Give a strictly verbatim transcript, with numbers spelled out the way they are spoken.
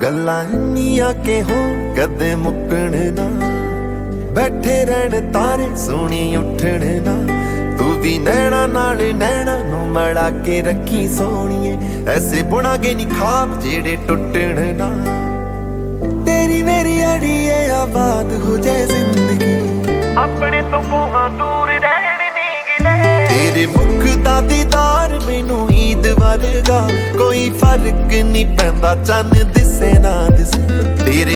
ਗੱਲਾਂ ਇੰਨੀਆਂ ਕਿ ਹੋ ਕਦੇ ਮੁੱਕਣ ਨਾ, ਬੈਠੇ ਰਹਿਣ ਤਾਰੇ ਸੋਹਣੀ ਉੱਠਣ ਨਾ। ਤੂੰ ਵੀ ਨੈਣਾ ਨਾਲ ਨੈਣਾ ਨੂੰ ਮੜਾ ਕੇ ਰੱਖੀ ਸੋਹਣੀਏ, ਐਸੇ ਬੁਣਾਗੇ ਨੀ ਖਾਬ ਜਿਹੜੇ ਟੁੱਟਣ ਨਾ। ਤੇਰੀ ਮੇਰੀ ਅੜੀਏ ਆਬਾਦ ਹੋ ਜਾਏ ਜ਼ਿੰਦਗੀ, ਆਪਣੇ ਤੋਂ ਕੋਹਾਂ ਦੂਰ ਰਹਿਣ ਨੀ ਗਿਲੇ। ਤੇਰੇ ਮੁਖ ਦਾ ਦੀਦਾਰ ਮੈਨੂੰ ਈਦ ਵਰਗਾ, ਕੋਈ ਫਰਕ ਨੀ ਪੈਂਦਾ ਚੰਨ ਦਿਸੇ ਨਾ ਦਿਸੇ। ਤੇਰੇ